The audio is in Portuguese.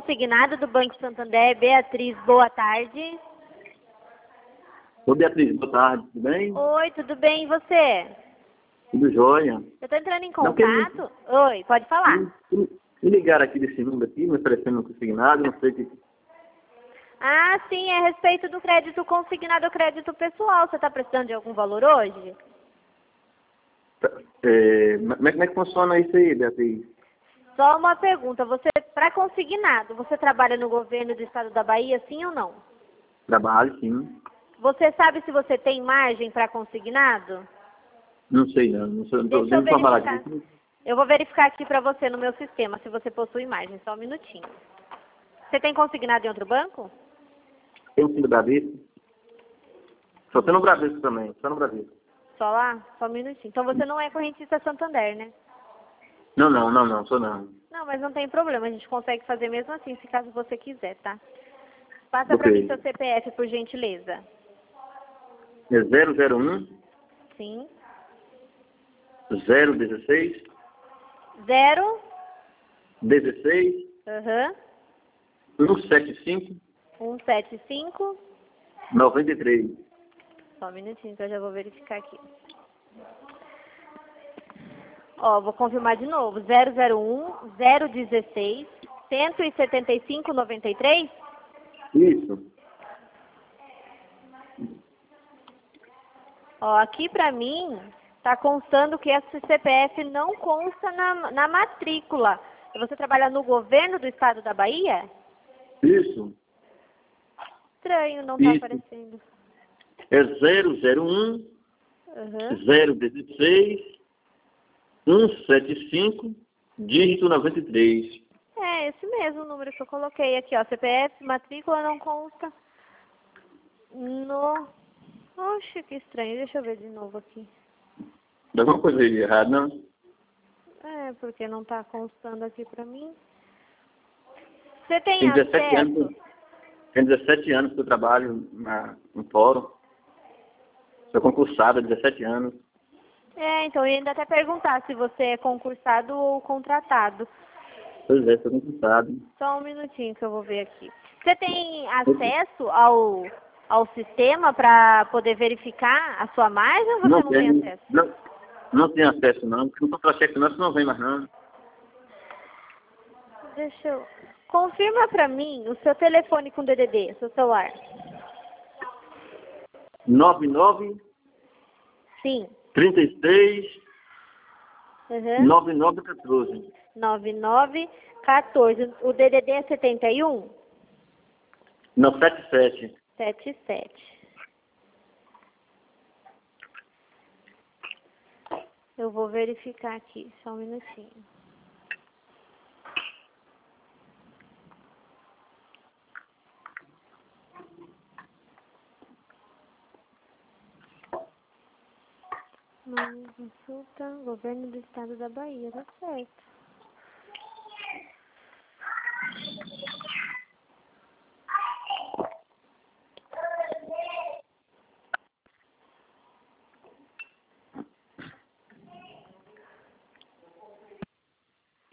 consignado do Banco Santander. Beatriz, boa tarde. Ô Beatriz, boa tarde, tudo bem? Oi, tudo bem, e você? Tudo jóia. Eu tô entrando em Não, contato. Oi, pode falar. Me ligaram aqui desse número aqui, me oferecendo um consignado, não sei o que. Ah, sim, é a respeito do crédito consignado ao crédito pessoal. Você tá precisando de algum valor hoje? Como é que funciona isso aí, Beatriz? Só uma pergunta, você, para consignado, você trabalha no governo do estado da Bahia, sim ou não? Trabalho, sim. Você sabe se você tem margem para consignado? Não sei não, não sei, não Deixa eu estou falar verificar. disso. Eu vou verificar aqui para você no meu sistema, se você possui margem. Só um minutinho. Você tem consignado em outro banco? Tem um filho do Bradesco? Só tem no Bradesco também, só no Bradesco. Só lá? Só um minutinho. Então você não é correntista Santander, né? Não, sou não. Não, mas não tem problema. A gente consegue fazer mesmo assim, se caso você quiser, tá? Passa para mim Ok. seu CPF, por gentileza. É 001 Sim. 016 0. 16 Aham. 175 175. 93. Só um minutinho que eu já vou verificar aqui. Ó, vou confirmar de novo. 001 016 175 93. Isso. Ó, aqui pra mim tá constando que esse CPF não consta na matrícula. Você trabalha no governo do estado da Bahia? Isso. Estranho, não tá Isso. aparecendo. É 001 Aham. 016 175 dígito 93. É, esse mesmo número que eu coloquei aqui, ó. CPF, matrícula não consta no... Oxe, que estranho. Deixa eu ver de novo aqui. Dá alguma coisa aí de errado, não? É, porque não tá constando aqui pra mim. Você tem Tem 17 acesso? anos, tem 17 anos que eu trabalho no fórum. Sou concursado há 17 anos. É, então eu ia ainda até perguntar se você é concursado ou contratado. Pois é, sou concursado. Só um minutinho que eu vou ver aqui. Você tem acesso ao sistema para poder verificar a sua margem ou você não tem acesso? Não tenho acesso não, porque não estou para cheque não, senão não vem mais não. Deixa eu... Confirma para mim o seu telefone com DDD, seu celular. 99 Sim. 36 Uhum. 9914. 9914. O DDD é 71? Não, 77. 77. Eu vou verificar aqui, só um minutinho. Consulta, governo do estado da Bahia, tá certo.